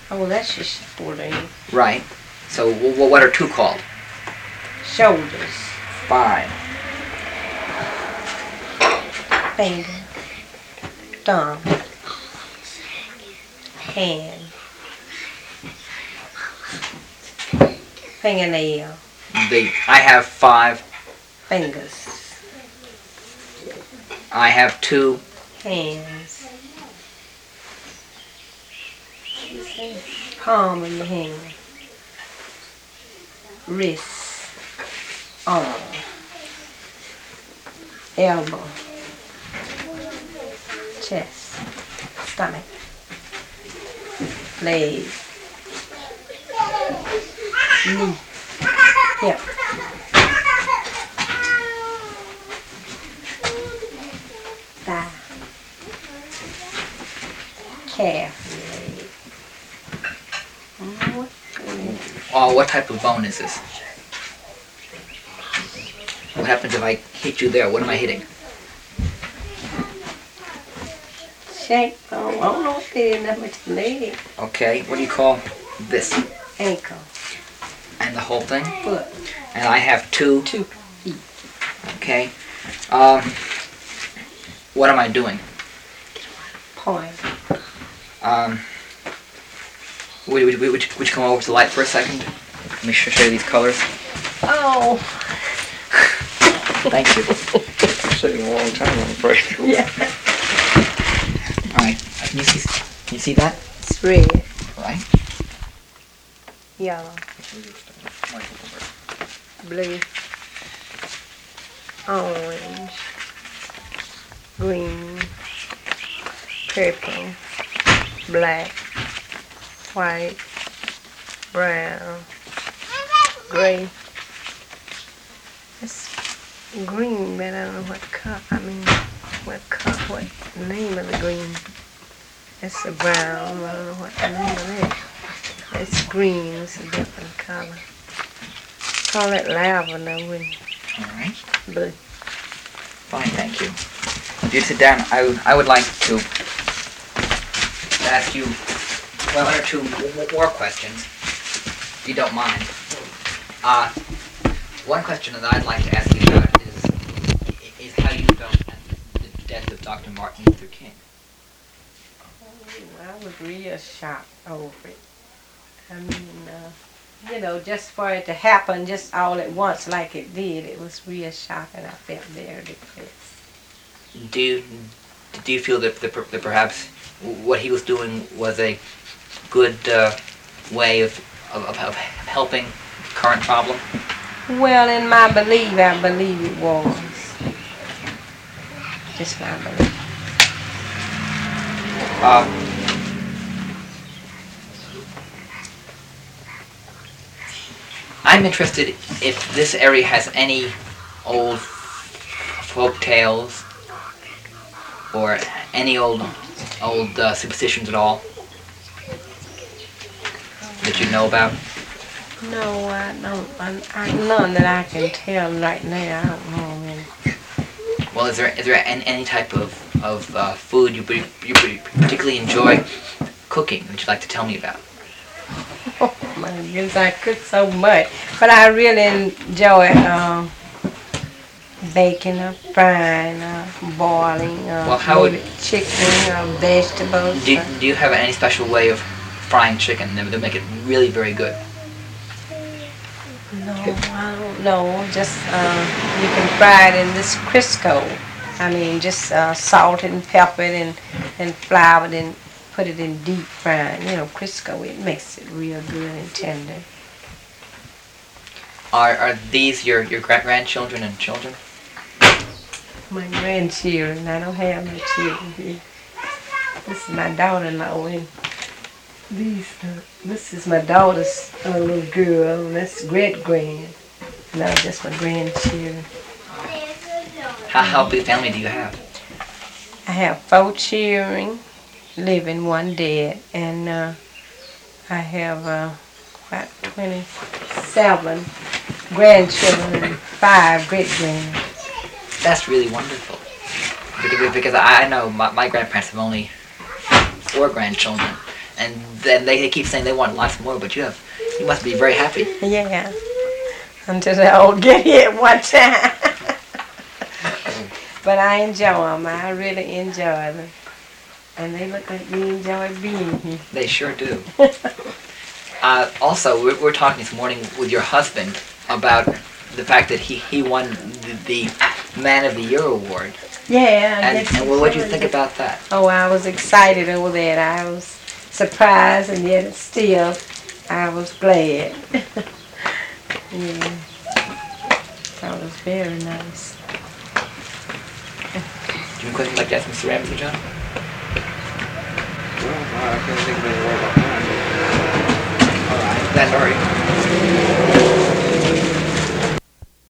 Oh, that's your shoulder. Right. So what are 2 called? Shoulders. 5. Finger. Thumb. Hand. Fingernail. I have 5. Fingers. I have 2. Hands. Palm of your hand. Wrist. Arm. Elbow. Chest. Stomach. Leg. Knee. Hip. Thigh. Calf. Oh, what type of bone is this? What happens if I hit you there? What am I hitting? Shank bone. I don't know what they is. That much leg. Okay, what do you call this? Ankle. And the whole thing? Foot. And I have 2. 2 feet. Okay. What am I doing? Point. Would you come over to the light for a second? Let me show you these colors. Oh. Thank you. It's taking a long time, I'm afraid. Yeah. Alright, can you see that? It's red. Right. Yellow. Blue. Orange. Green. Purple. Black. White. Brown. Gray. It's green, but I don't know what color. What name of the green. It's a brown. I don't know what the name of it. It's green. It's a different color. Call it lavender with Alright. blue. Fine, thank you. If you sit down, I would like to ask you 1 or 2 more questions, if you don't mind. One question that I'd like to ask you about is how you felt at the death of Dr. Martin Luther King. I was real shocked over it. I mean, just for it to happen just all at once like it did, it was real shocking. I felt very depressed. Do you feel that perhaps what he was doing was a good way of helping current problem? Well, in my belief, I believe it was. Just my belief. I'm interested if this area has any old folk tales or any old superstitions at all that you know about. No, I don't. None that I can tell right now. I don't know any. Well, is there any type of food you particularly enjoy cooking that you'd like to tell me about? Oh my goodness, I cook so much. But I really enjoy baking, frying, boiling, chicken, vegetables. Do you have any special way of frying chicken that would make it really very good? No, I don't know. Just you can fry it in this Crisco. I mean, just salt it and pepper it and flour it and put it in deep frying. Crisco, it makes it real good and tender. Are these your grandchildren and children? My grandchildren. I don't have no children here. This is my daughter-in-law. And this is my daughter's little girl. And that's great-grand. No, just my grandchildren. How big a family do you have? I have 4 children, living, 1 dead, and I have about 27 grandchildren and 5 great-grands. That's really wonderful. Because I know my grandparents have only 4 grandchildren, and then they keep saying they want lots more, but you must be very happy. Yeah. Until they all get hit one time. But I enjoy them. I really enjoy them. And they look like they enjoy being here. They sure do. Also, we're talking this morning with your husband about the fact that he won the Man of the Year award. Yeah. And what do you think about that? Oh, I was excited over that. I was surprised, and yet still, I was glad. Yeah. That was very nice. Do you have a question like that from Mr. Ramsey, John? Well, I can't think of any word about that. All right. That's all right.